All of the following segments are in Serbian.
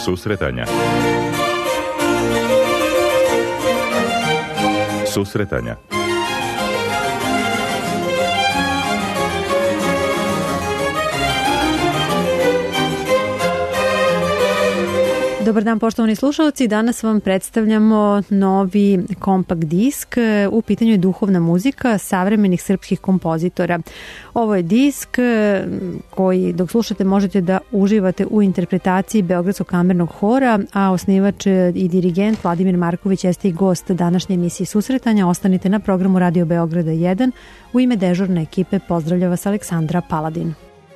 Susretanja. Susretanja. Dobar dan, poštovani slušalci. Danas vam predstavljamo novi kompakt disk. U pitanju je duhovna muzika savremenih srpskih kompozitora. Ovo je disk koji, dok slušate, možete da uživate u interpretaciji Beogradskog kamernog hora, a osnivač i dirigent Vladimir Marković jeste i gost današnje emisije Susretanja. Ostanite na programu Radio Beograda 1. U ime dežurne ekipe pozdravlja vas Aleksandra Paladin.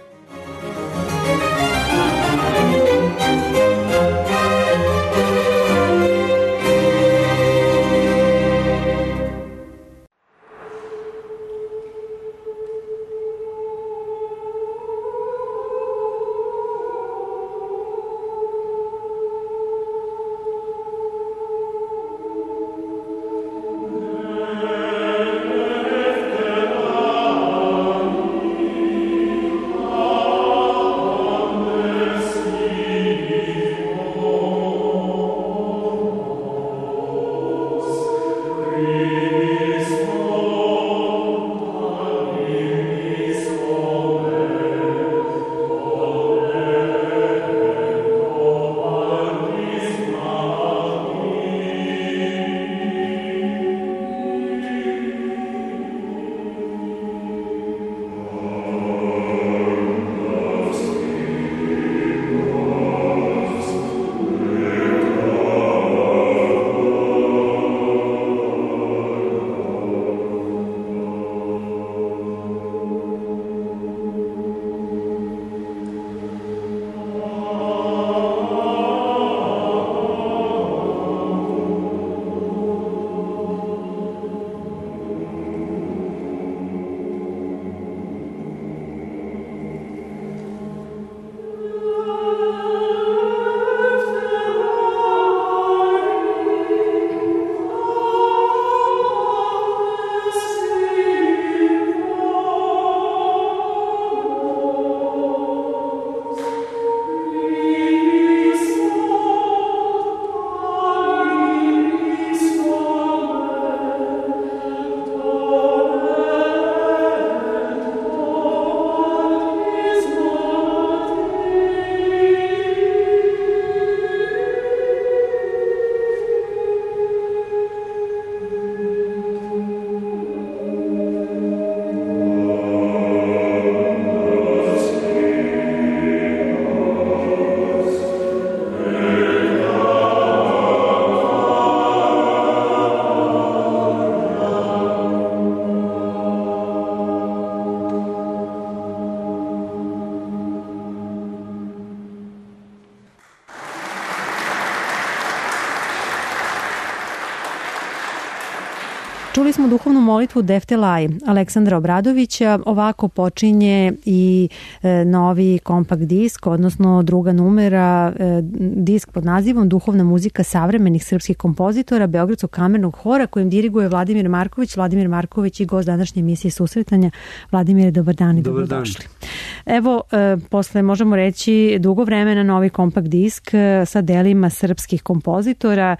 Čuli smo duhovnu molitvu Deftelaj Aleksandra Obradovića. Ovako počinje i novi kompakt disk, odnosno druga numera, disk pod nazivom Duhovna muzika savremenih srpskih kompozitora Beogradskog kamernog hora, kojim diriguje Vladimir Marković. Vladimir Marković i gost današnje emisije Susretanja. Vladimire, dobar dan i dobrodošli. Evo, posle, možemo reći, dugo vremena novi kompakt disk sa delima srpskih kompozitora,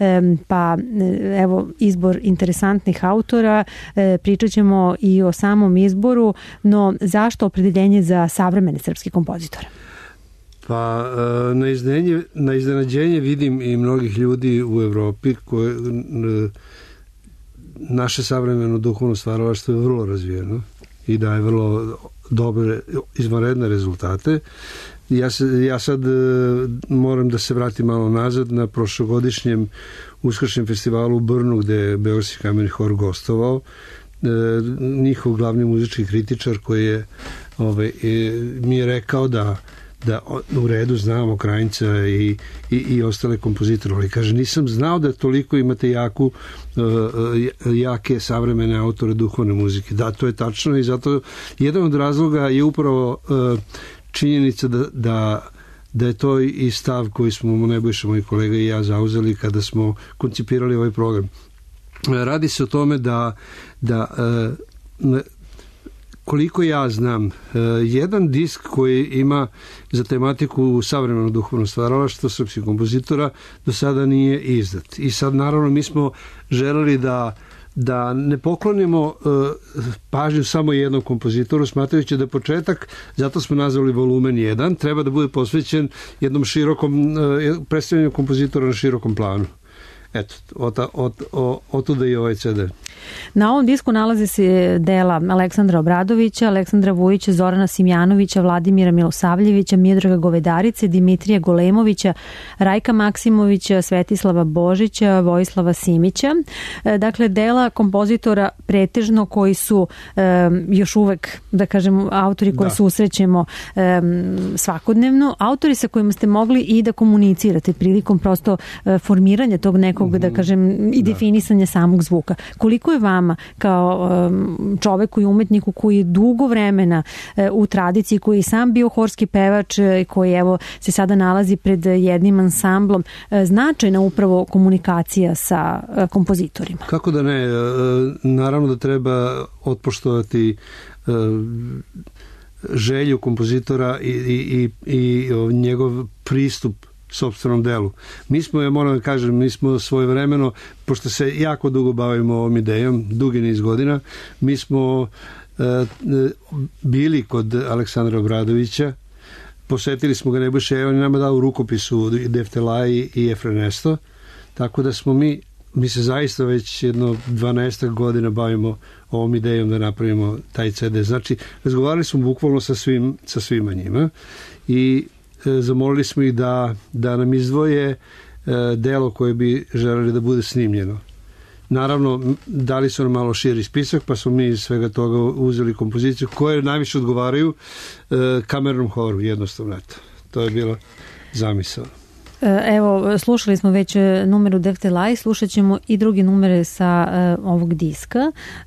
pa evo izbor interesantnih autora, pričat ćemo i o samom izboru, no zašto opredeljenje za savremene srpske kompozitore? Pa na iznenađenje vidim i mnogih ljudi u Evropi koje naše savremeno duhovno stvaralaštvo je vrlo razvijeno i daje vrlo dobre, izvanredne rezultate. Ja sad moram da se vratim malo nazad na prošlogodišnjem uskršnjem festivalu u Brnu, gde je Beogradski kamerni hor gostovao. Njihov glavni muzički kritičar koji je mi je rekao da u redu znamo Krajnca i ostale kompozitore, ali kaže, nisam znao da toliko imate jake savremene autore duhovne muzike. Da, to je tačno i zato jedan od razloga je upravo činjenica da je to i stav koji smo Nebojša, moj kolega i ja zauzeli kada smo koncipirali ovaj program. Radi se o tome da koliko ja znam, jedan disk koji ima za tematiku savremeno duhovno stvaralaštvo srpskih kompozitora do sada nije izdat. I sad naravno mi smo želeli da ne poklonimo pažnju samo jednom kompozitoru, smatrajući da početak, zato smo nazvali volumen 1, treba da bude posvećen jednom širokom predstavljanju kompozitora na širokom planu. Eto, otuda i ovaj CD. Na ovom disku nalaze se dela Aleksandra Obradovića, Aleksandra Vujića, Zorana Simjanovića, Vladimira Milosavljevića, Miodraga Govedarice, Dimitrija Golemovića, Rajka Maksimovića, Svetislava Božića, Vojislava Simića. Dakle, dela kompozitora pretežno koji su još uvek, da kažem, autori koje susrećemo svakodnevno, autori sa kojima ste mogli i da komunicirate prilikom prosto formiranja tog nekog, da kažem, i definisanja samog zvuka. Koliko je vama kao čoveku i umetniku koji je dugo vremena u tradiciji, koji je sam bio horski pevač i koji evo se sada nalazi pred jednim ansamblom, značajna upravo komunikacija sa kompozitorima? Kako da ne, naravno da treba otpoštovati želju kompozitora i njegov pristup sopstvenom delu. Mi smo, ja moram da kažem, mi smo svojevremeno, pošto se jako dugo bavimo ovom idejom, dugi niz godina, mi smo bili kod Aleksandra Obradovića, posetili smo ga Nebojša, on je nama dao u rukopisu Deftelai i Efrenesto, tako da smo mi se zaista već jedno 12 godina bavimo ovom idejom da napravimo taj CD. Znači, razgovarali smo bukvalno sa svima njima i zamolili smo ih da nam izdvoje delo koje bi želeli da bude snimljeno. Naravno, dali su nam malo širi spisak, pa smo mi iz svega toga uzeli kompoziciju koje najviše odgovaraju kamernom horu, jednostavno. To je bilo zamisao. Evo, slušali smo već numeru Deftelai, slušat ćemo i drugi numere sa ovog diska.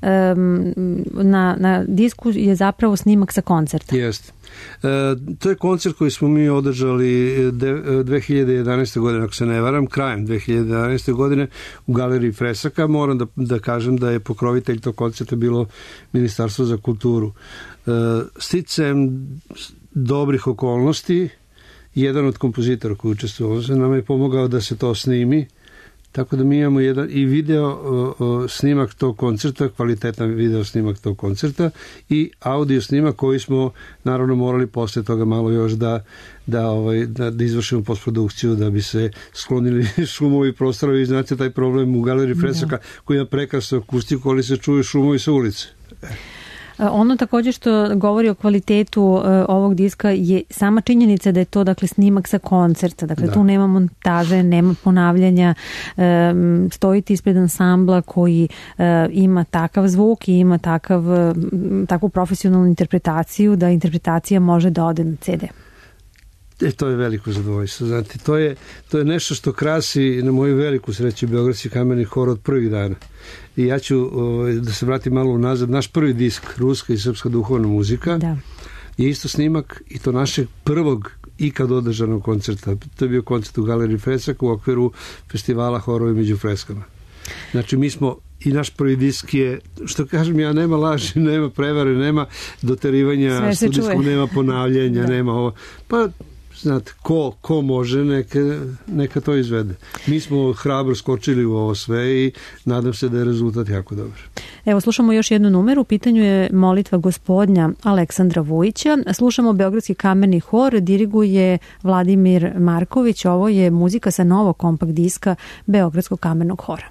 Na disku je zapravo snimak sa koncerta. Jeste. To je koncert koji smo mi održali 2011. godine, ako se ne varam, krajem 2011. godine u Galeriji Fresaka. Moram da kažem da je pokrovitelj tog koncerta bilo Ministarstvo za kulturu. Sticajem dobrih okolnosti, jedan od kompozitora koji učestvovao nam je pomogao da se to snimi, tako da mi imamo jedan i video snimak tog koncerta, kvalitetan video snimak tog koncerta i audio snimak koji smo naravno morali posle toga malo još da izvršimo postprodukciju da bi se sklonili šumovi prostora. Znate taj problem u Galeriji Fresaka koji ima prekrasnu akustiku, ali se čuju šumovi sa ulice. Ono također što govori o kvalitetu ovog diska je sama činjenica da je to, dakle, snimak sa koncerta. Dakle, tu nema montaže, nema ponavljanja. Stojite ispred ansambla koji ima takav zvuk i ima takvu profesionalnu interpretaciju da interpretacija može da ode na CD. To je veliko zadovoljstvo. Znate, to je nešto što krasi na moju veliku sreću Beogradski kamerni hor od prvih dana. I ja ću da se vratim malo nazad. Naš prvi disk, Ruska i srpska duhovna muzika, je isto snimak i to našeg prvog ikad održanog koncerta. To je bio koncert u Galeriji Fresaka u okviru festivala Horovi među freskama. Znači, mi smo i naš prvi disk je, što kažem ja, nema laži, nema prevare, nema doterivanja studijskog, nema ponavljanja, nema ovo. Pa, znate, ko može, neka to izvede. Mi smo hrabro skočili u ovo sve i nadam se da je rezultat jako dobar. Evo, slušamo još jednu numeru. U pitanju je Molitva gospodnja Aleksandra Vujića. Slušamo Beogradski kamerni hor, diriguje Vladimir Marković. Ovo je muzika sa novog kompakt diska Beogradskog kamernog hora.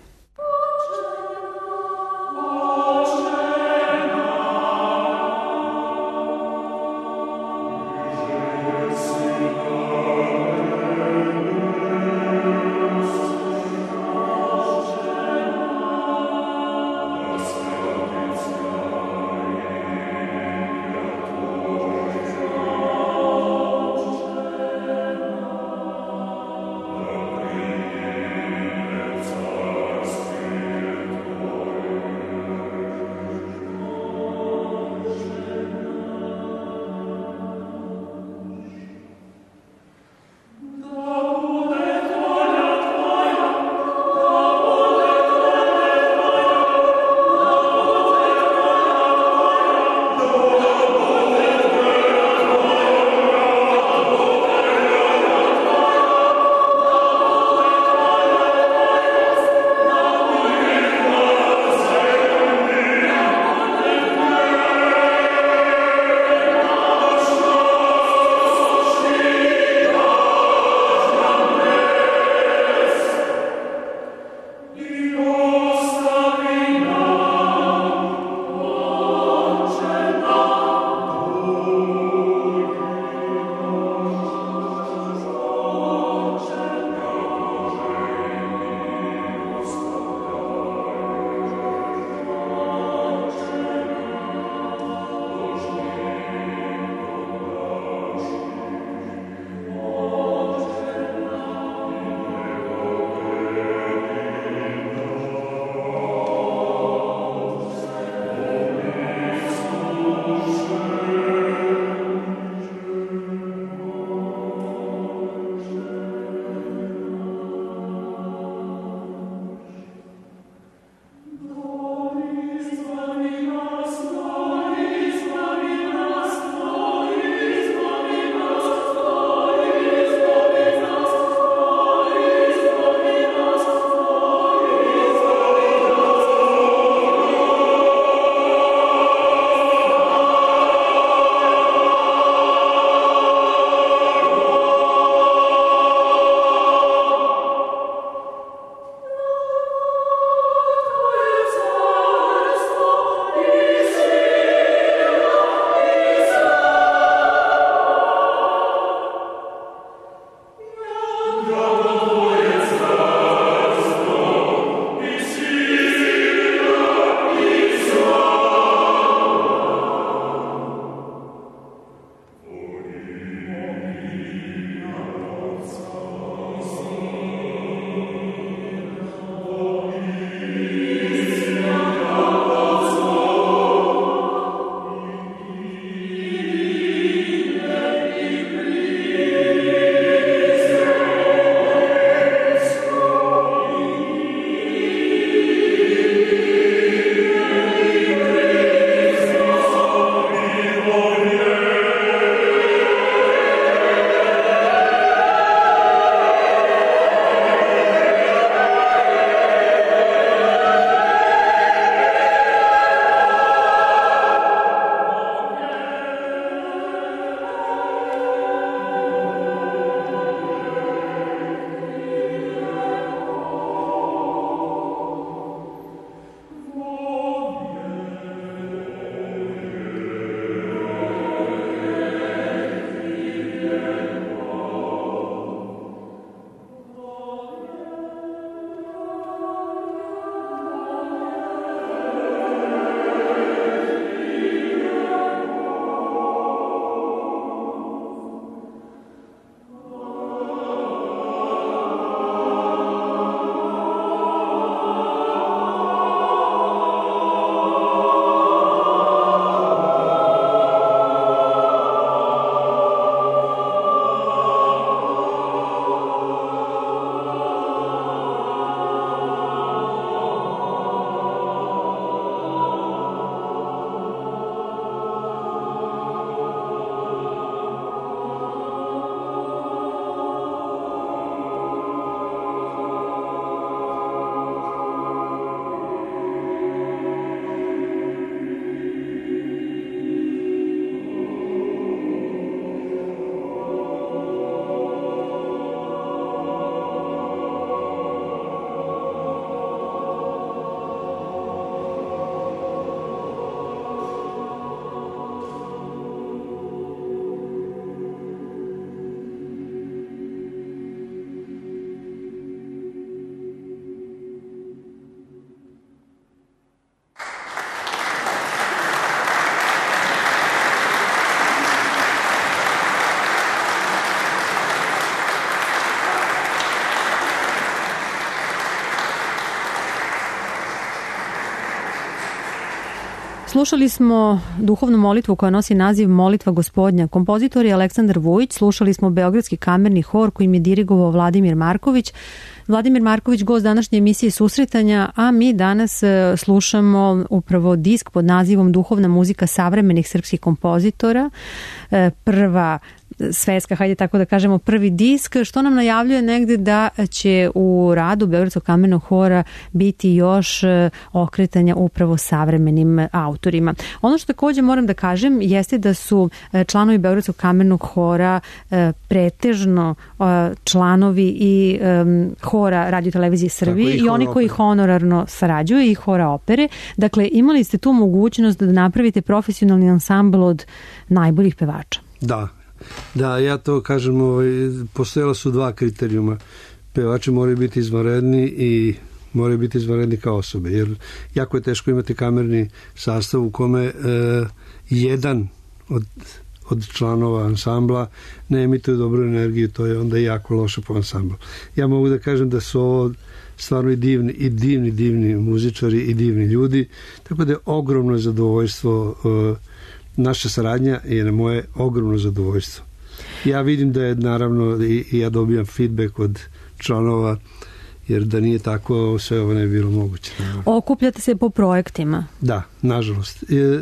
Slušali smo duhovnu molitvu koja nosi naziv Molitva Gospodnja. Kompozitor je Aleksandar Vujić. Slušali smo Beogradski kamerni hor kojim je dirigovao Vladimir Marković. Vladimir Marković, gost današnje emisije Susretanja, a mi danas slušamo upravo disk pod nazivom Duhovna muzika savremenih srpskih kompozitora. Prva svetska, hajde tako da kažemo, prvi disk, što nam najavljuje negde da će u radu Beogradskog kamernog hora biti još okretanja upravo savremenim autorima. Ono što takođe moram da kažem jeste da su članovi Beogradskog kamernog hora pretežno članovi i hora Radio televizije Srbije i oni koji honorarno sarađuju i hora opere. Dakle, imali ste tu mogućnost da napravite profesionalni ansambl od najboljih pevača. Da, ja to kažem, postojala su dva kriterijuma. Pevači moraju biti izvanredni i moraju biti izvanredni kao osobe, jer jako je teško imati kamerni sastav u kome jedan od članova ansambla ne emituje dobru energiju, to je onda jako loše po ansamblu. Ja mogu da kažem da su ovo stvarno i divni muzičari i divni ljudi, tako da je ogromno zadovoljstvo. Naša saradnja je na moje ogromno zadovoljstvo. Ja vidim da je naravno i ja dobijam feedback od članova, jer da nije tako sve ovo ne bi bilo moguće. Okupljate se po projektima? Da, nažalost.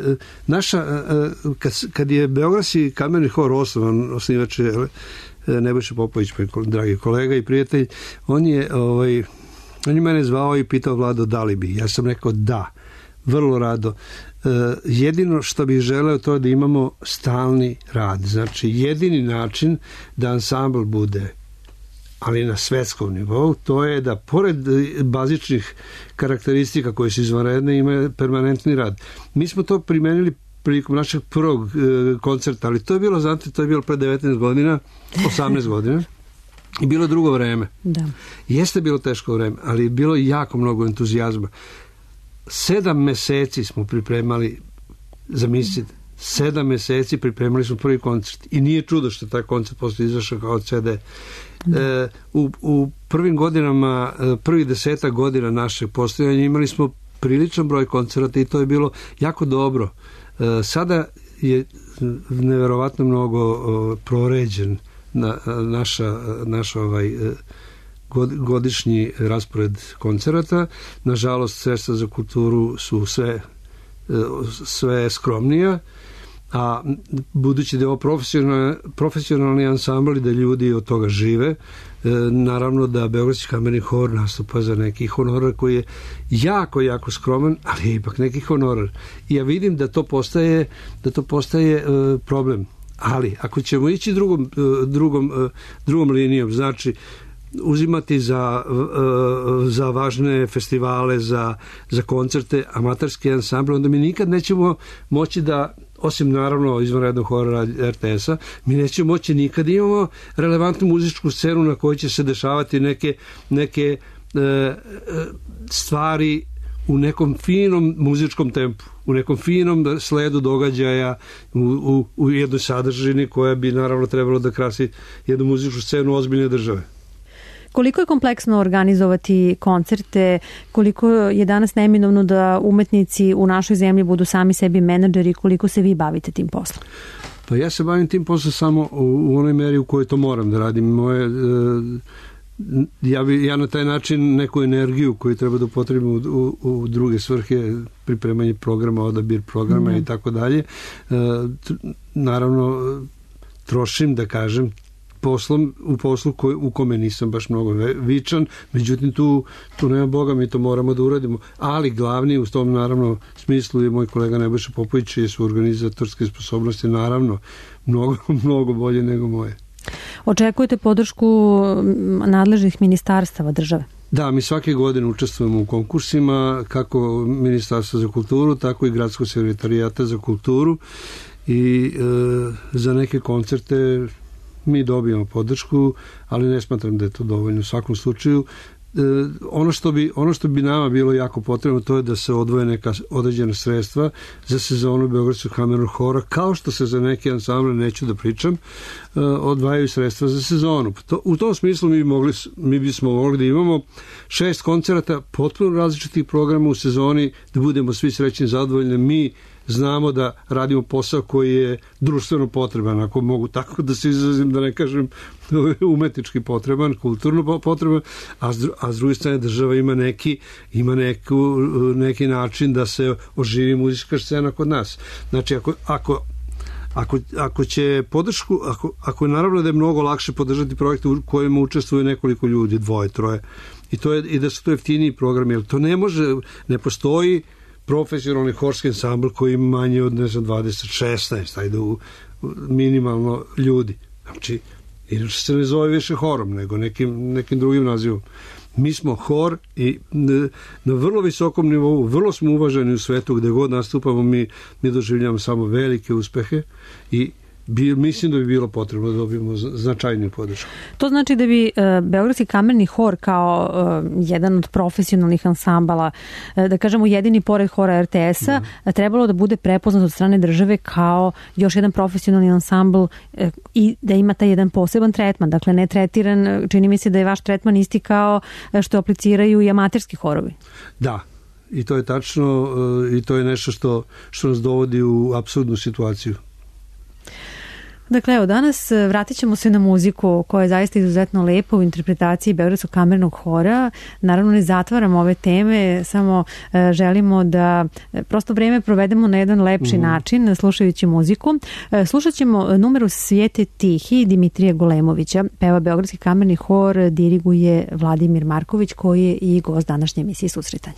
Kad je Beogradski kamerni hor osnivač Nebojša Popović, dragi kolega i prijatelj, on je mene zvao i pitao Vlado da li bi. Ja sam rekao da, vrlo rado. Jedino što bih želeo to je da imamo stalni rad. Znači, jedini način da ansambl bude, ali na svetskom nivou, to je da pored bazičnih karakteristika koje su izvanredne ima permanentni rad. Mi smo to primenili prilikom našeg prvog koncerta, ali to je bilo, znate, to je bilo pre 19 godina, 18 godina. I bilo drugo vreme. Da. Jeste bilo teško vreme, ali je bilo jako mnogo entuzijazma. 7 meseci smo pripremali, zamislite, 7 meseci pripremali smo prvi koncert i nije čudo što je taj koncert posle izašao kao CD. U prvim godinama, prvih 10 godina našeg postojanja imali smo priličan broj koncerata i to je bilo jako dobro. Sada je neverovatno mnogo proređen naš godišnji raspored koncerata. Nažalost, sredstva za kulturu su sve skromnija, a budući da je ovo profesionalni ansambl i da ljudi od toga žive, naravno da Beogradski kamerni hor nastupa za neki honorar koji je jako, jako skroman, ali je ipak neki honorar. I ja vidim da to postaje problem. Ali, ako ćemo ići drugom linijom, znači uzimati za važne festivale, za koncerte, amaterski ansambl, onda mi nikad nećemo moći da, osim naravno izvanrednog hora RTS-a, mi nećemo moći nikad imamo relevantnu muzičku scenu na kojoj će se dešavati neke stvari u nekom finom muzičkom tempu, u nekom finom sledu događaja, u jednoj sadržini koja bi naravno trebalo da krasi jednu muzičku scenu ozbiljne države. Koliko je kompleksno organizovati koncerte, koliko je danas neminovno da umetnici u našoj zemlji budu sami sebi menadžeri, koliko se vi bavite tim poslom? Pa ja se bavim tim poslom samo u onoj meri u kojoj to moram da radim. Ja na taj način neku energiju koju treba da upotrebim u druge svrhe, pripremanje programa, odabir programa i tako dalje, naravno trošim, da kažem, u poslu u kome nisam baš mnogo vičan, međutim tu nema Boga, mi to moramo da uradimo, ali glavni u tom naravno smislu je moj kolega Nebojša Popović, čije su organizatorske sposobnosti naravno mnogo bolje nego moje. Očekujete podršku nadležnih ministarstava države? Da, mi svake godine učestvujemo u konkursima, kako Ministarstva za kulturu, tako i Gradskog sekretarijata za kulturu i za neke koncerte mi dobijamo podršku, ali ne smatram da je to dovoljno. U svakom slučaju, ono što bi nama bilo jako potrebno, to je da se odvoje neka određena sredstva za sezonu Beogradskog kamernog hora, kao što se za neke ansamble, neću da pričam, odvajaju sredstva za sezonu. U tom smislu mi bismo mogli da imamo 6 koncerata, potpuno različitih programa u sezoni, da budemo svi srećni, zadovoljni, mi znamo da radimo posao koji je društveno potreban, ako mogu tako da se izrazim, da ne kažem umetnički potreban, kulturno potreban, a s druge strane država ima neki način da se oživi muzička scena kod nas. Znači, ako će podršku, ako je naravno da je mnogo lakše podržati projekte u kojima učestvuje nekoliko ljudi, 2, 3, i da su to jeftiniji programi, jer to ne postoji profesionalni horski ansambl koji ima manje od 20-16, ajde minimalno ljudi. Znači, inače se ne zove više horom, nego nekim drugim nazivom. Mi smo hor i na vrlo visokom nivou, vrlo smo uvaženi u svetu, gde god nastupamo, mi doživljamo samo velike uspehe i mislim da bi bilo potrebno da dobijemo značajniju podršku. To znači da bi Beogradski kamerni hor kao jedan od profesionalnih ansambala, da kažemo jedini pored hora RTS-a, trebalo da bude prepoznat od strane države kao još jedan profesionalni ansambl i da ima taj jedan poseban tretman. Dakle, ne tretiran, čini mi se da je vaš tretman isti kao što apliciraju i amaterski horovi. Da, i to je tačno i to je nešto što nas dovodi u apsurdnu situaciju. Dakle, evo, danas vratit ćemo se na muziku koja je zaista izuzetno lepa u interpretaciji Beogradskog kamernog hora. Naravno, ne zatvaramo ove teme, samo želimo da prosto vreme provedemo na jedan lepši način slušajući muziku. Slušat ćemo numeru Svijete tihi Dimitrija Golemovića. Peva Beogradski kamerni hor, diriguje Vladimir Marković, koji je i gost današnje emisije Susretanja.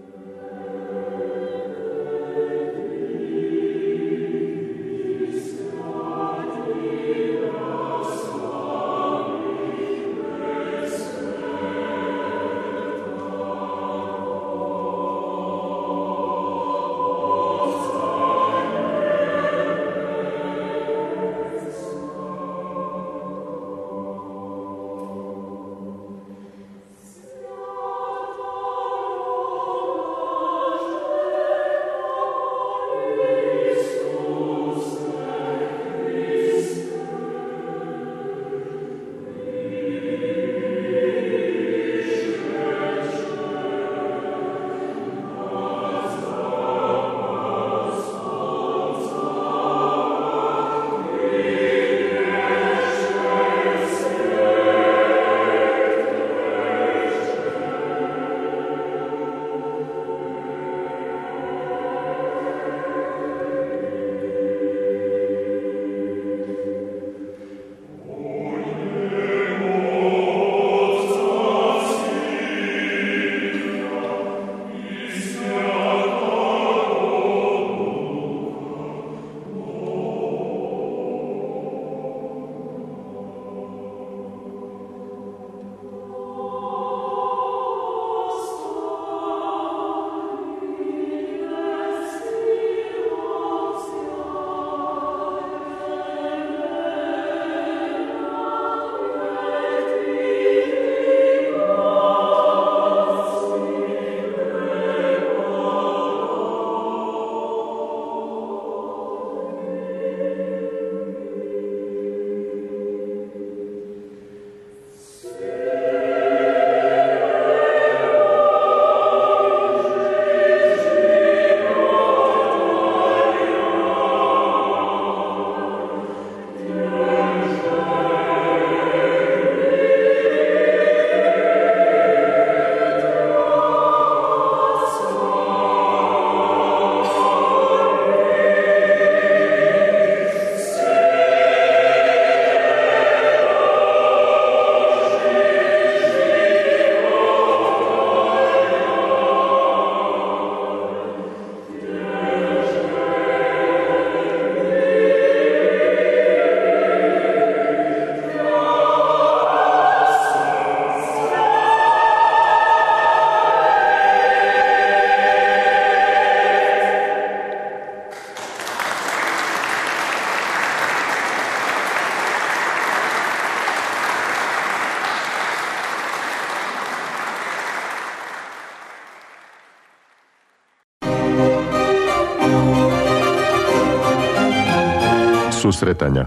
Susretanja.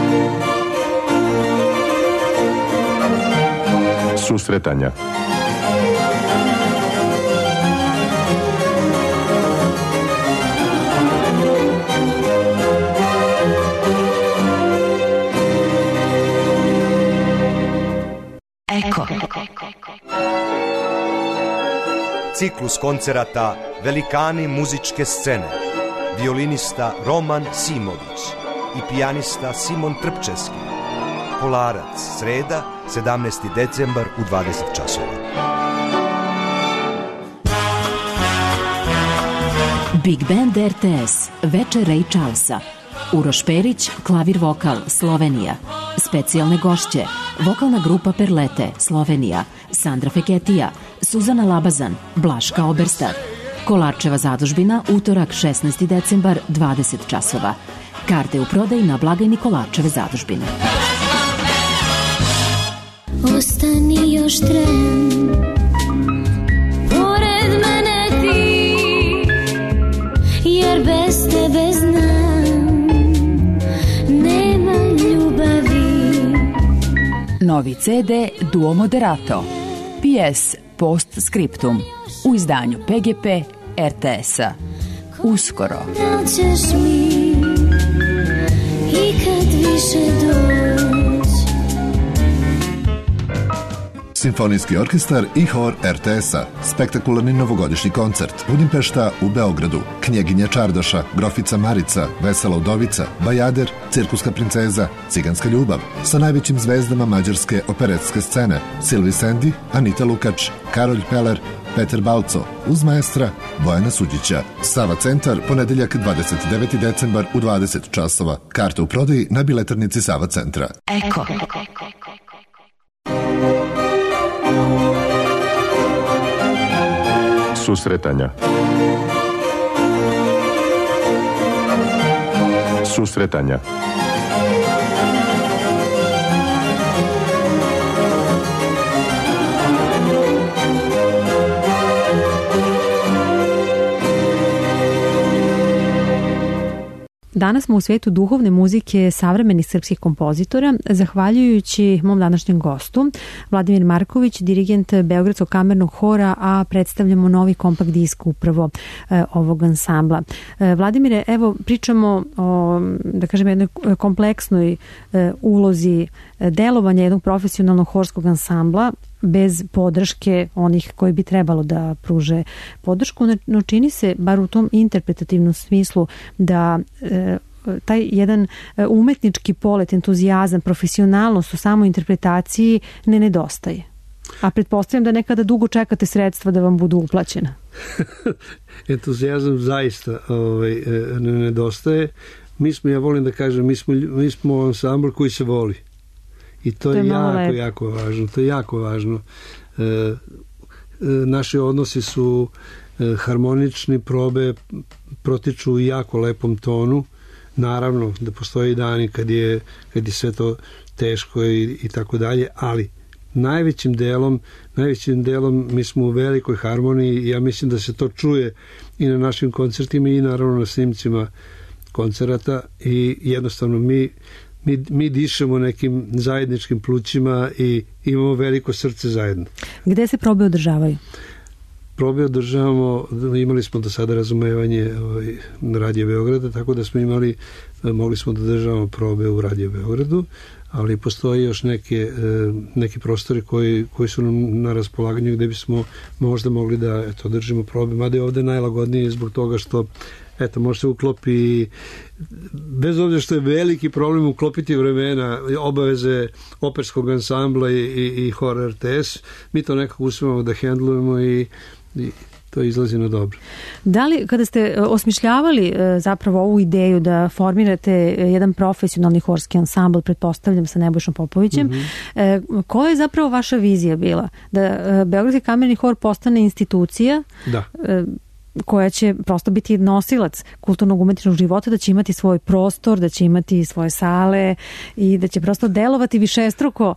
Susretanja. ciklus koncerata Velikani muzičke scene, violinista Roman Simović i pijanista Simon Trpčevski. Kolarac, sreda, 17. decembar u 20 časova. Big Band RTS, večer Ray Charlesa. Uroš Perić, klavir vokal, Slovenija. Specijalne gošće, vokalna grupa Perlete, Slovenija. Sandra Feketija, Suzana Labazan, Blaška Oberstad. Kolarčeva zadužbina, utorak 16. decembar, 20 časova. Karte u prodaji na blagajni Kolarčeve zadužbine. Ostani još tren, pored mene ti, jer bez tebe znam, nema ljubavi. Novi CD Duo Moderato, PS Post Scriptum, u izdanju PGP RTS-a. Uskoro. Da li ćeš mi ikad više doći? Simfonijski orkestar i hor RTS-a. Spektakularni novogodišnji koncert. Budimpešta u Beogradu. Knjeginja Čardaša, Grofica Marica, Vesela Udovica, Bajader, Cirkuska princeza, Ciganska ljubav. Sa najvećim zvezdama mađarske operetske scene. Silvi Sendi, Anita Lukač, Karolj Peler, Peter Balco, uz maestra Bojana Suđića. Sava centar, ponedeljak 29. decembar u 20 časova. Karte u prodaji na biletarnici Sava centra. Eko. Susretanja. Susretanja. Danas smo u svijetu duhovne muzike savremenih srpskih kompozitora, zahvaljujući mom današnjem gostu, Vladimir Marković, dirigent Beogradskog kamernog hora, a predstavljamo novi kompakt disk upravo ovog ansambla. Vladimire, evo pričamo o, da kažem, jednoj kompleksnoj ulozi delovanja jednog profesionalnog horskog ansambla bez podrške onih koji bi trebalo da pruže podršku, no čini se, bar u tom interpretativnom smislu, da taj jedan umetnički polet, entuzijazam, profesionalnost u samoj interpretaciji ne nedostaje. A pretpostavljam da nekada dugo čekate sredstva da vam budu uplaćena. Entuzijazam zaista ne nedostaje. Ja volim da kažem, mi smo ansambl koji se voli. I to je jako važno. To je jako važno. Naši odnosi su harmonični, probe protiču u jako lepom tonu. Naravno da postoji dani kad je sve to teško i tako dalje, ali najvećim delom mi smo u velikoj harmoniji i ja mislim da se to čuje i na našim koncertima i naravno na snimcima koncerata i jednostavno mi dišemo nekim zajedničkim plućima i imamo veliko srce zajedno. Gde se probe održavaju? Probe održavamo, imali smo do sada razumevanje na Radio Beograda, tako da smo mogli smo da održavamo probe u Radio Beogradu, ali postoji još neki prostori koji su nam na raspolaganju gde bismo možda mogli da održimo probe, mada je ovde najlagodnije zbog toga što može se uklopi, bez obzira što je veliki problem uklopiti vremena, obaveze operskog ansambla i hor RTS, mi to nekako uspevamo da hendlujemo i to izlazi na dobro. Da li, kada ste osmišljavali zapravo ovu ideju da formirate jedan profesionalni horski ansambl, pretpostavljam sa Nebojšom Popovićem, koja je zapravo vaša vizija bila? Da Beogradski kamerni hor postane institucija? Da. Koja će prosto biti nosilac kulturnog umetničkog života, da će imati svoj prostor, da će imati svoje sale i da će prosto delovati višestruko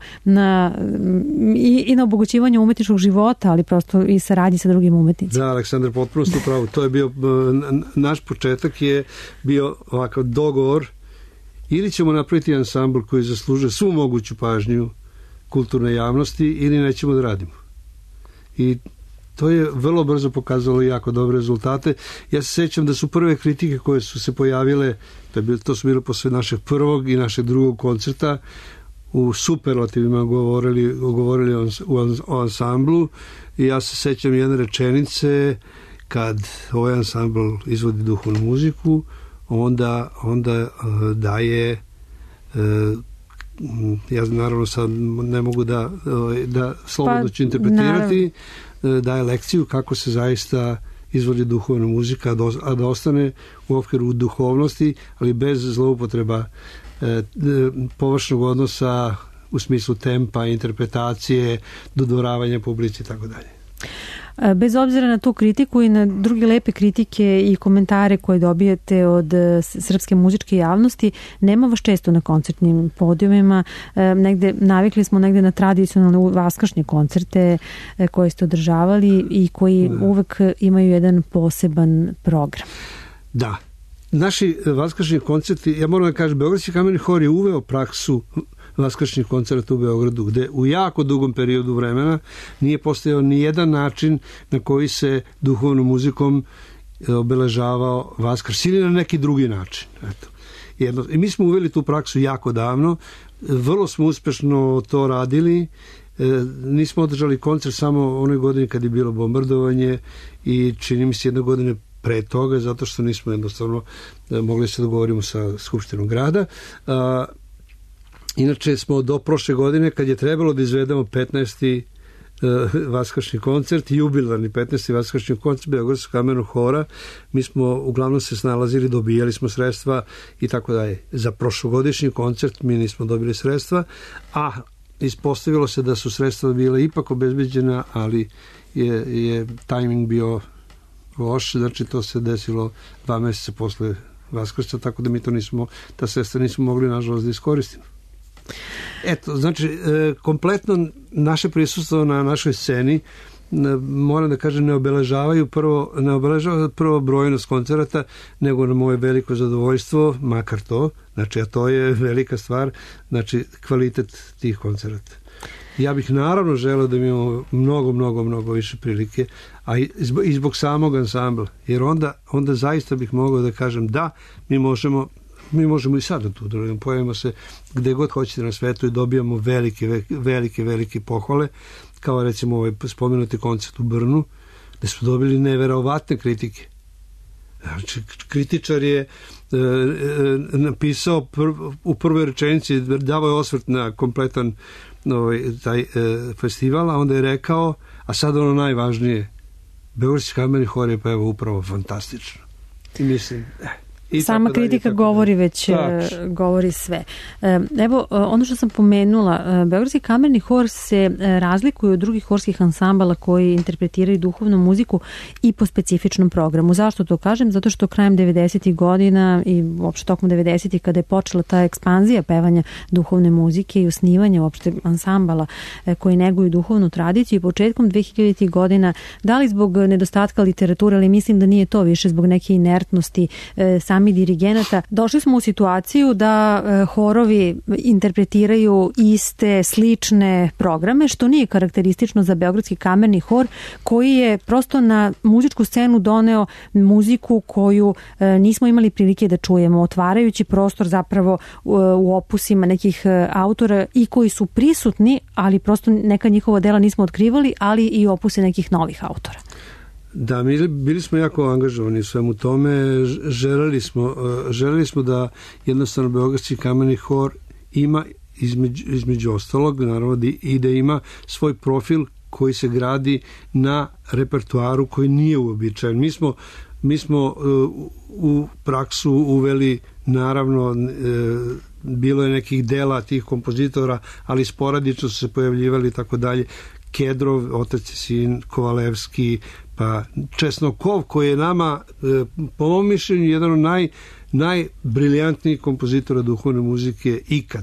i na obogućivanju umetničkog života, ali prosto i saradnji sa drugim umetnicima. Da, Aleksandar, potpuno ste upravo. To je bio, naš početak je bio ovakav dogovor, ili ćemo napraviti ansambl koji zaslužuje svu moguću pažnju kulturne javnosti ili nećemo da radimo. I to je vrlo brzo pokazalo jako dobre rezultate. Ja se sećam da su prve kritike koje su se pojavile, to su bilo posle našeg prvog i našeg drugog koncerta, u superlativima govorili o ansamblu i ja se sećam jedne rečenice kad ovaj ansambl izvodi duhovnu muziku, onda daje, ja naravno sad ne mogu da slobodno ću interpretirati, daje lekciju kako se zaista izvodi duhovna muzika, a da ostane u okviru duhovnosti, ali bez zloupotreba površnog odnosa u smislu tempa, interpretacije, dodvoravanja publici i tako dalje. Bez obzira na tu kritiku i na druge lepe kritike i komentare koje dobijete od srpske muzičke javnosti, nema vas često na koncertnim podijumima. Navikli smo negde na tradicionalne vaskršnje koncerte koje ste održavali i koji uvek imaju jedan poseban program. Da. Naši vaskršnji koncerti, ja moram da kažem, Beogradski kamerni hor je uveo praksu vaskršnjih koncerta u Beogradu, gde u jako dugom periodu vremena nije postojao ni jedan način na koji se duhovnom muzikom obeležavao Vaskrs ili na neki drugi način. Eto. I mi smo uveli tu praksu jako davno, vrlo smo uspešno to radili, nismo održali koncert samo onoj godini kad je bilo bombardovanje i čini mi se jedne godine pre toga, zato što nismo jednostavno mogli se dogovorimo sa Skupštinom grada. Inače smo do prošle godine, kad je trebalo da izvedemo 15. vaskršnji koncert, jubilarni 15. vaskršnji koncert Beogradskog kamernog hora, mi smo uglavnom se snalazili, dobijali smo sredstva i tako dalje. Za prošlogodišnji koncert mi nismo dobili sredstva, a ispostavilo se da su sredstva bila ipak obezbeđena, ali je tajming bio loš, znači to se desilo 2 meseca posle Vaskrsa, tako da mi to ta sredstva nismo mogli nažalost da iskoristimo. Eto, znači, kompletno naše prisustvo na našoj sceni, moram da kažem, ne obeležava prvo brojnost koncerata, nego na moje veliko zadovoljstvo, makar to, znači, a to je velika stvar, znači, kvalitet tih koncerata. Ja bih naravno želeo da imamo mnogo više prilike, a i zbog samog ansambla, jer onda zaista bih mogao da kažem da, mi možemo i sad tu da pojavimo se gde god hoćete na svetu i dobijamo velike pohvale, kao recimo ovaj spomenuti koncert u Brnu, gde smo dobili neverovatne kritike. Znači, kritičar je napisao u prvoj rečenici, davao je osvrt na kompletan taj festival, a onda je rekao, a sad ono najvažnije, Beogradski kamerni hor je pa evo upravo fantastično. I mislim, sama kritika govori već, govori sve. Evo, ono što sam pomenula, Beogradski kamerni hor se razlikuje od drugih horskih ansambala koji interpretiraju duhovnu muziku i po specifičnom programu. Zašto to kažem? Zato što krajem 90. godina i uopšte tokom 90. kada je počela ta ekspanzija pevanja duhovne muzike i osnivanja uopšte ansambala koji neguju duhovnu tradiciju i početkom 2000. godina, da li zbog nedostatka literature, ali mislim da nije to više zbog neke inertnosti sami dirigenata, došli smo u situaciju da horovi interpretiraju iste, slične programe, što nije karakteristično za Beogradski kamerni hor, koji je prosto na muzičku scenu doneo muziku koju nismo imali prilike da čujemo, otvarajući prostor zapravo u opusima nekih autora i koji su prisutni, ali prosto neka njihova dela nismo otkrivali, ali i opuse nekih novih autora. Da, mi bili smo jako angažovani u svemu tome, želeli smo da jednostavno Beogradski kamerni hor ima između ostalog, naravno i da ima svoj profil koji se gradi na repertoaru koji nije uobičajen. Mi smo u praksu uveli, naravno, bilo je nekih dela tih kompozitora, ali sporadično su se pojavljivali i tako dalje. Kedrov, otac i sin, Kovalevski, pa Česnokov, koji je nama, po mom mišljenju, jedan od najbriljantnijih kompozitora duhovne muzike ikad.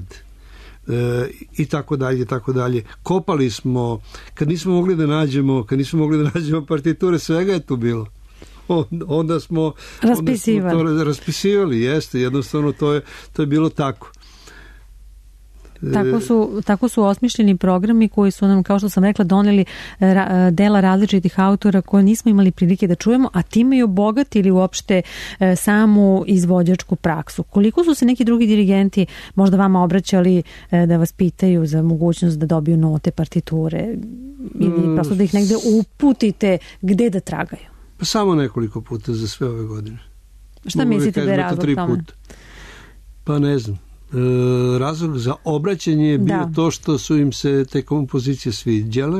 I tako dalje. Kopali smo, kad nismo mogli da nađemo partiture, svega je tu bilo. Onda smo to raspisivali, jeste, jednostavno to je bilo tako. Tako su osmišljeni programi koji su nam, kao što sam rekla, doneli dela različitih autora koje nismo imali prilike da čujemo, a time i obogatili uopšte samu izvođačku praksu. Koliko su se neki drugi dirigenti možda vama obraćali da vas pitaju za mogućnost da dobiju note, partiture ili prosto da ih negde uputite gde da tragaju? Pa samo nekoliko puta za sve ove godine. Šta mislite da je razlog tome? Pa ne znam. Razlog za obraćanje je bio to što su im se te kompozicije sviđale,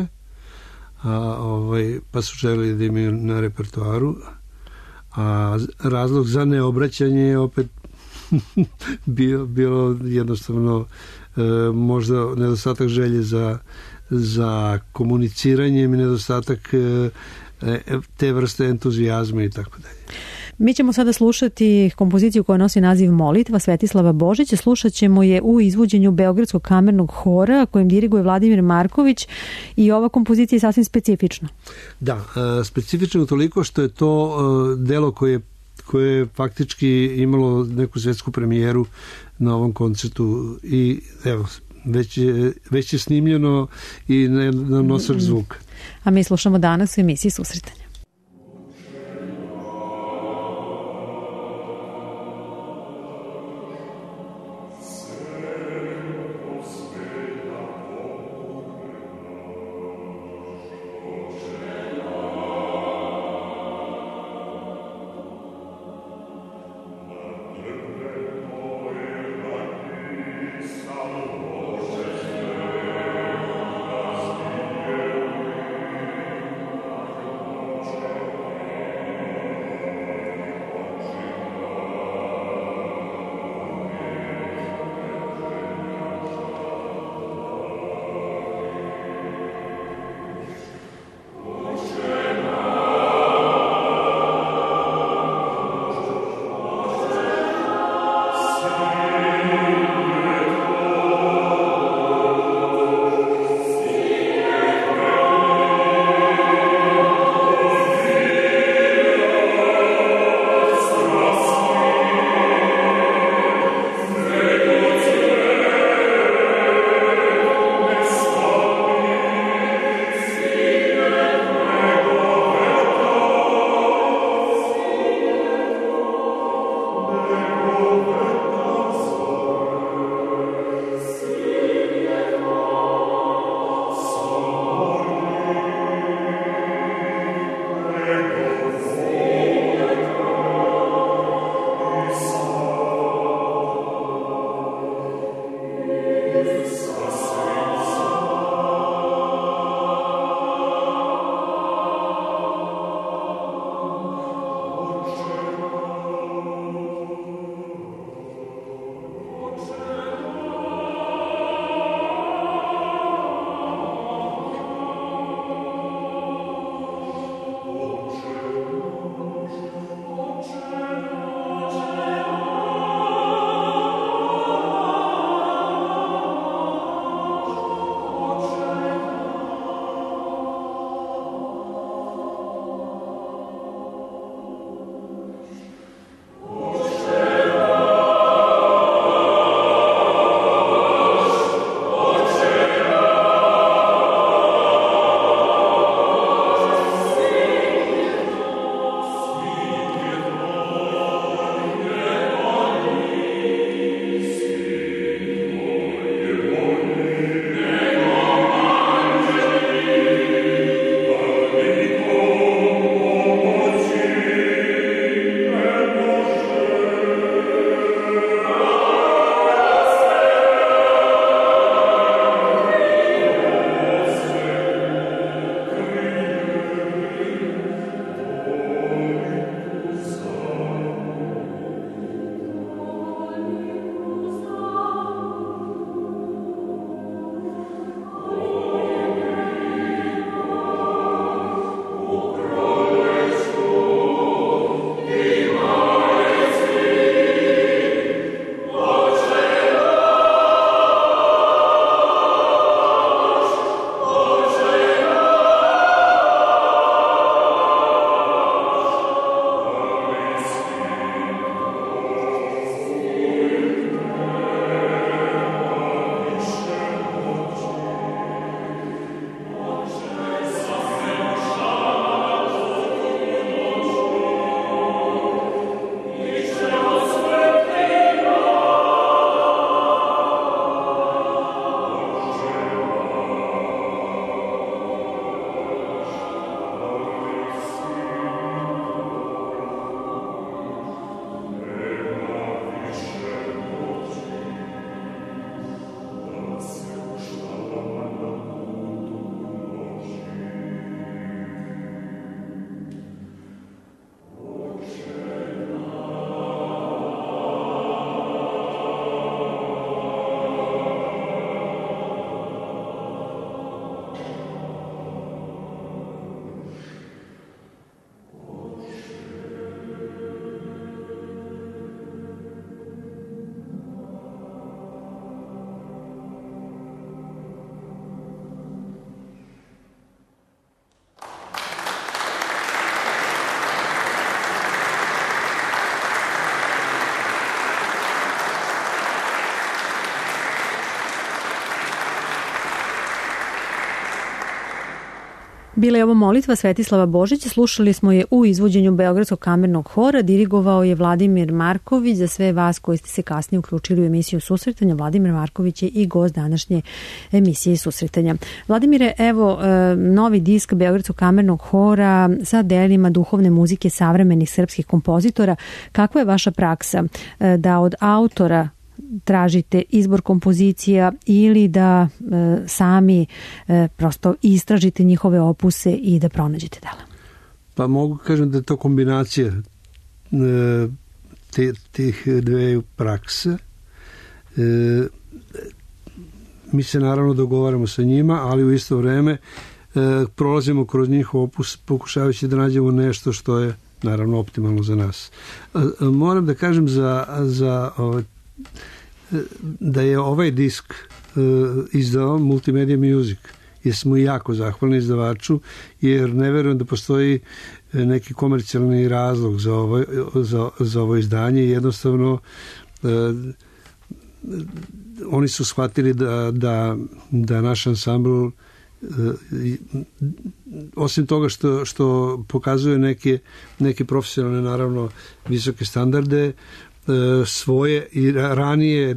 pa su želeli da imaju na repertoaru, a razlog za neobraćanje je opet bilo jednostavno možda nedostatak želje za komuniciranjem i nedostatak te vrste entuzijazma i tako dalje. Mi ćemo sada slušati kompoziciju koja nosi naziv Molitva Svetislava Božića. Slušat ćemo je u izvođenju Beogradskog kamernog hora kojim diriguje Vladimir Marković i ova kompozicija je sasvim specifična. Da, specifično toliko što je to delo koje je faktički imalo neku svetsku premijeru na ovom koncertu i evo, već je snimljeno i na nosač zvuka. A mi slušamo danas u emisiji Susretanja. Bila je ovo molitva Svetislava Božića, slušali smo je u izvođenju Beogradskog kamernog hora, dirigovao je Vladimir Marković. Za sve vas koji ste se kasnije uključili u emisiju Susretanja, Vladimir Marković je i gost današnje emisije Susretanja. Vladimire, evo novi disk Beogradskog kamernog hora sa delima duhovne muzike savremenih srpskih kompozitora. Kakva je vaša praksa da od autora tražite izbor kompozicija ili da sami prosto istražite njihove opuse i da pronađete dela? Pa mogu kažem da je to kombinacija tih dve prakse. Mi se naravno dogovaramo sa njima, ali u isto vreme prolazimo kroz njihov opus pokušavajući da nađemo nešto što je naravno optimalno za nas. Moram da kažem da je ovaj disk izdao Multimedia Music, jer smo jako zahvalni izdavaču, jer ne verujem da postoji neki komercijalni razlog za ovo izdanje. Jednostavno oni su shvatili da naš ansambl osim toga što pokazuje neke profesionalne, naravno visoke standarde, svoje i ranije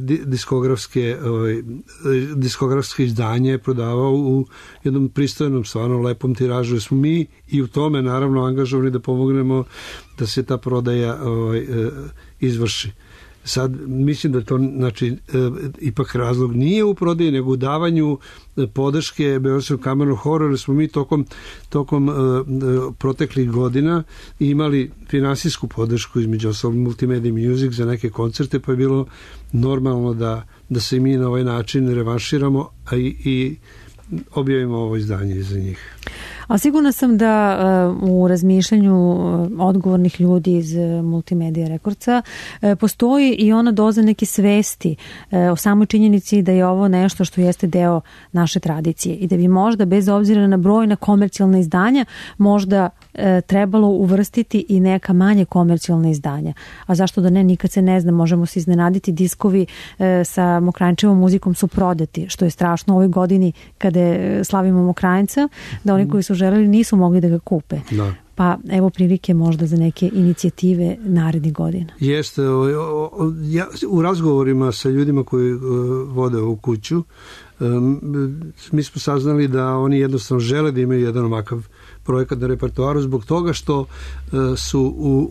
diskografske izdanje je prodavao u jednom pristojnom, stvarno lepom tiražu. Smo mi i u tome naravno angažovani da pomognemo da se ta prodaja izvrši. Sad mislim da to ipak razlog nije u prodaji, nego u davanju podrške Beogradskog kamernog hora, jer smo mi tokom proteklih godina imali finansijsku podršku, između ostalog Multimedia Music za neke koncerte, pa je bilo normalno da se mi na ovaj način revanširamo i objavimo ovo izdanje za njih. A sigurna sam da u razmišljanju odgovornih ljudi iz Multimedia Rekordca postoji i ona doza neke svesti o samoj činjenici da je ovo nešto što jeste deo naše tradicije i da bi možda bez obzira na brojna komercijalna izdanja možda trebalo uvrstiti i neka manje komercijalna izdanja. A zašto da ne, nikad se ne zna, možemo se iznenaditi, diskovi sa Mokranjčevom muzikom su prodati, što je strašno u ovoj godini kada slavimo Mokranjca, da oni koji su želeli nisu mogli da ga kupe. Da. Pa evo prilike možda za neke inicijative narednih godina. Jeste, u razgovorima sa ljudima koji vode ovu kuću, mi smo saznali da oni jednostavno žele da imaju jedan ovakav projekat na repertoaru zbog toga što su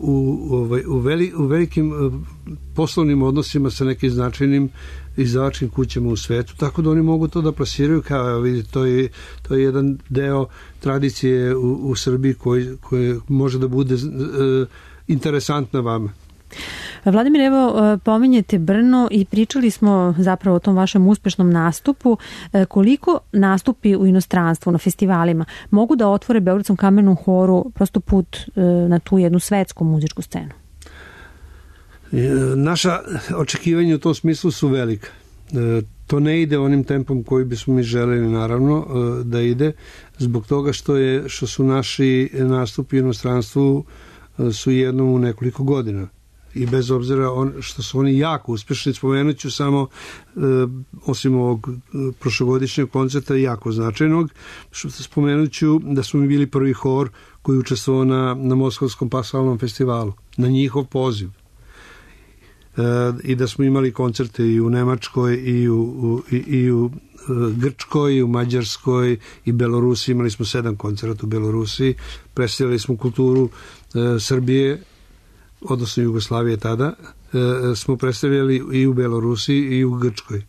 u velikim poslovnim odnosima sa nekim značajnim izdavačkim kućama u svetu, tako da oni mogu to da plasiraju kao, vidite, to je jedan deo tradicije u Srbiji koji može da bude interesantna vama. Vladimir, evo pominjete Brno i pričali smo zapravo o tom vašem uspešnom nastupu. Koliko nastupi u inostranstvu na festivalima mogu da otvore Beogradskom kamernom horu prosto put na tu jednu svetsku muzičku scenu? Naša očekivanja u tom smislu su velika. To ne ide onim tempom koji bismo mi želeli naravno da ide, zbog toga što su naši nastupi u inostranstvu su jednom u nekoliko godina. I bez obzira što su oni jako uspješni, spomenut ću samo, osim ovog prošlogodišnjeg koncerta jako značajnog, spomenut ću da smo mi bili prvi hor koji učestvovao na Moskovskom pasalnom festivalu, na njihov poziv. I da smo imali koncerte i u Nemačkoj i u Grčkoj, i u Mađarskoj i Belorusiji. Imali smo 7 koncerata u Belorusiji, predstavljali smo kulturu Srbije, odnosno Jugoslavije tada, smo predstavljali i u Belorusiji i u Grčkoj.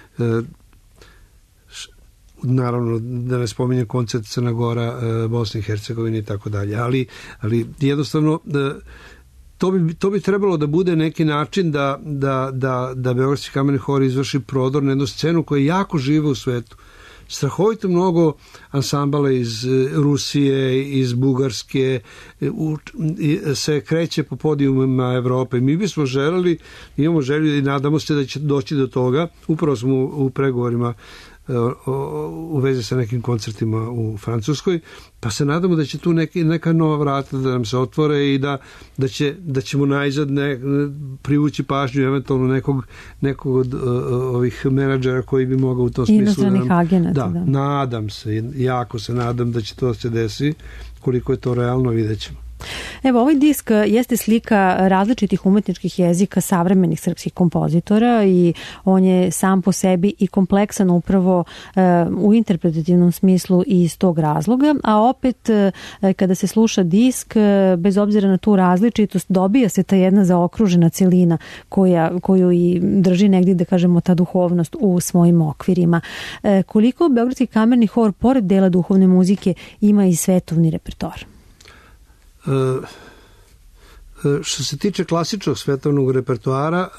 Naravno, da ne spominjem koncert Crna Gora, Bosne i Hercegovine i tako dalje, ali jednostavno to bi trebalo da bude neki način da Beogradski kamerni hor izvrši prodor na jednu scenu koja je jako živa u svetu. Strahovito mnogo ansambala iz Rusije, iz Bugarske se kreće po podijumima Evrope. Mi bismo imamo želju i nadamo se da će doći do toga. Upravo smo u pregovorima u vezi sa nekim koncertima u Francuskoj, pa se nadamo da će tu neka nova vrata da nam se otvore i da ćemo najzad privući pažnju eventualno nekog od ovih menadžera koji bi mogao u tom smislu inostranih agenata. Da, nadam se, jako se nadam da će to se desi, koliko je to realno vidjet ćemo. Evo, ovaj disk jeste slika različitih umetničkih jezika savremenih srpskih kompozitora i on je sam po sebi i kompleksan upravo u interpretativnom smislu i iz tog razloga, a opet kada se sluša disk, bez obzira na tu različitost, dobija se ta jedna zaokružena celina koju i drži negdje, da kažemo, ta duhovnost u svojim okvirima. Koliko Beogradski kamerni hor, pored dela duhovne muzike, ima i svetovni repertoar? Što se tiče klasičnog svetovnog repertoara,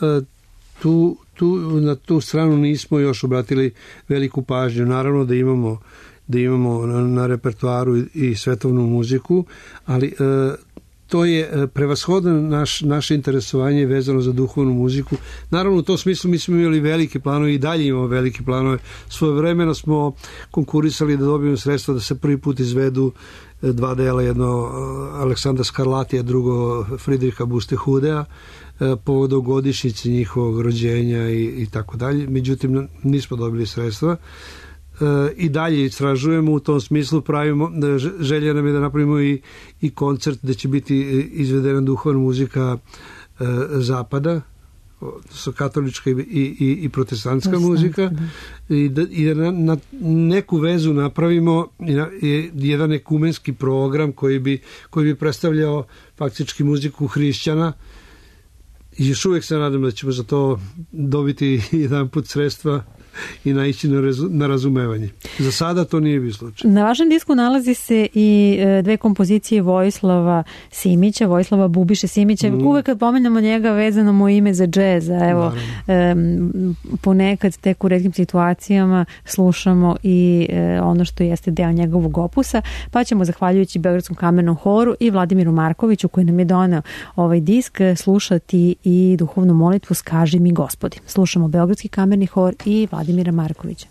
na tu stranu nismo još obratili veliku pažnju. Naravno da imamo na repertoaru i svetovnu muziku, ali to je prevashodno naše interesovanje vezano za duhovnu muziku. Naravno, u tom smislu mi smo imali velike planove i dalje imamo velike planove. Svojevremeno smo konkurisali da dobijemo sredstva da se prvi put izvedu dva dela, jedno Aleksandra Skarlatija, drugo Fridriha Bustehudea, povodom godišnjice njihovog rođenja i tako dalje. Međutim, nismo dobili sredstva. I dalje istražujemo u tom smislu, želja nam je da napravimo i koncert gde će biti izvedena duhovna muzika zapada, su katolička i protestantska muzika, i da na neku vezu napravimo jedan ekumenski program koji bi predstavljao faktički muziku hrišćana. I još uvijek se nadam da ćemo za to dobiti jedan put sredstva i naići na razumevanje. Za sada to nije bio slučaj. Na vašem disku nalazi se i dve kompozicije Vojislava Simića, Vojislava Bubiše Simića. Uvek kad pomenemo njega vezano mu ime za džez, evo, ponekad tek u retkim situacijama slušamo i ono što jeste deo njegovog opusa, pa ćemo, zahvaljujući Beogradskom kamernom horu i Vladimiru Markoviću koji nam je doneo ovaj disk, slušati i duhovnu molitvu Skaži mi Gospodi. Slušamo Beogradski kamerni hor i Vladimira Markovića.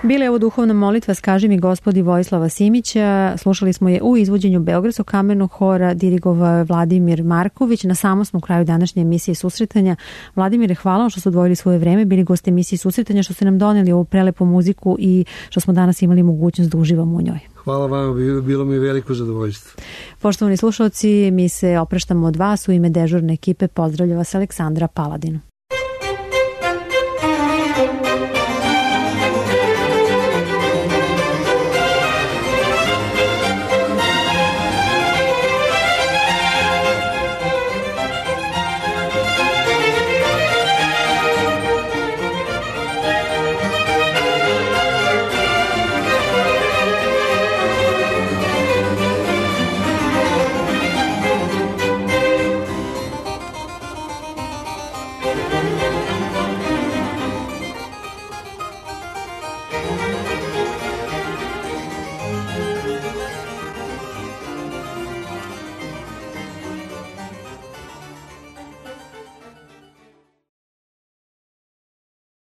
Bila je ovo duhovna molitva Skaži mi Gospodi Vojislava Simića. Slušali smo je u izvođenju Beogradskog kamernog hora, dirigovao je Vladimir Marković. Na samom smo kraju današnje emisije Susretanja. Vladimire, hvala vam što ste odvojili svoje vreme, bili gosti emisije Susretanja, što ste nam doneli ovu prelepu muziku i što smo danas imali mogućnost da uživamo u njoj. Hvala vam, bilo mi veliko zadovoljstvo. Poštovani slušalci, mi se opraštamo od vas. U ime dežurne ekipe pozdravlja vas Aleksandra Paladin.